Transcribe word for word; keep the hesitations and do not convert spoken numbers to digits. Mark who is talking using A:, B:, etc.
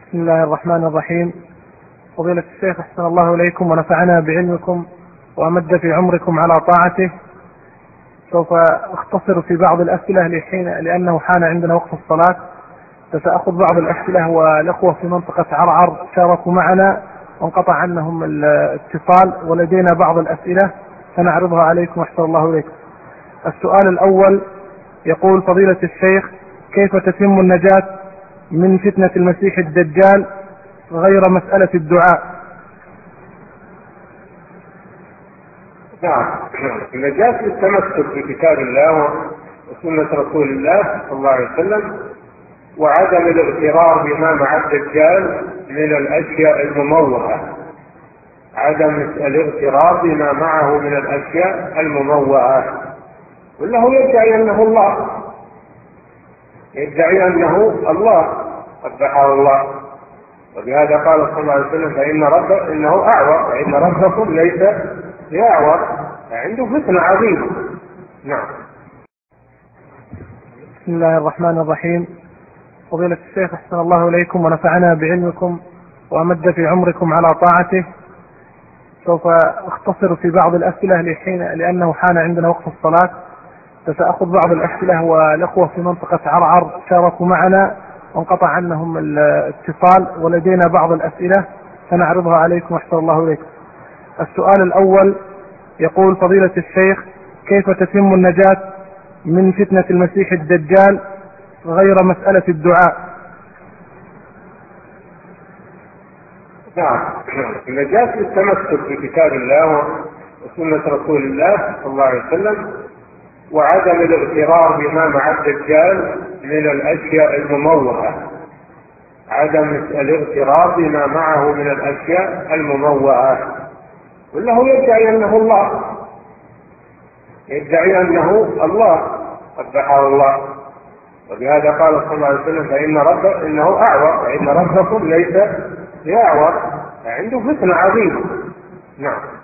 A: بسم الله الرحمن الرحيم. فضيلة الشيخ أحسن الله إليكم ونفعنا بعلمكم وأمد في عمركم على طاعته. سوف أختصر في بعض الأسئلة لحين لأنه حان عندنا وقت الصلاة، فسأخذ بعض الأسئلة، والأخوة في منطقة عرعر شاركوا معنا وانقطع عنهم الاتصال، ولدينا بعض الأسئلة سنعرضها عليكم أحسن الله إليكم. السؤال الأول يقول: فضيلة الشيخ، كيف تتم النجاة من فتنة المسيح الدجال غير مسألة الدعاء؟
B: نعم، النجاة التمسك بكتاب الله وسنة رسول الله صلى الله عليه وسلم، وعدم الاغترار بما مع الدجال من الأشياء المموهة. عدم الاغترار بما معه من الأشياء المموهة، وله يدعي أنه الله، يدعي أنه الله قبحه الله. وبهذا قال صلى الله عليه وسلم: فإن رب إنه أعور، فإن ربكم ليس بأعور، عنده فتنة عظيمة. نعم.
A: بسم الله الرحمن الرحيم. فضيلة الشيخ أحسن الله إليكم ونفعنا بعلمكم وأمد في عمركم على طاعته. سوف أختصر في بعض الأسئلة لحين لأنه حان عندنا وقت الصلاة، فسأخذ بعض الأسئلة، والأخوة في منطقة عرعر شاركوا معنا وانقطع عنهم الاتصال، ولدينا بعض الأسئلة سنعرضها عليكم أحسن الله إليكم. السؤال الأول يقول: فضيلة الشيخ، كيف تتم النجاة من فتنة المسيح الدجال غير مسألة الدعاء؟
B: نعم، النجاة التمسك بكتاب الله وسنة رسول الله صلى الله عليه وسلم، وعدم الاغترار بما مع الدجال من الأشياء المموهة. عدم الاغترار بما معه من الأشياء المموهة، وله يدعي أنه الله، يدعي أنه الله قبحه الله. وبهذا قال صلى الله عليه وسلم: فإن رب إنه أعور، فإن ربكم ليس بأعور، عنده فتنة عظيمة. نعم.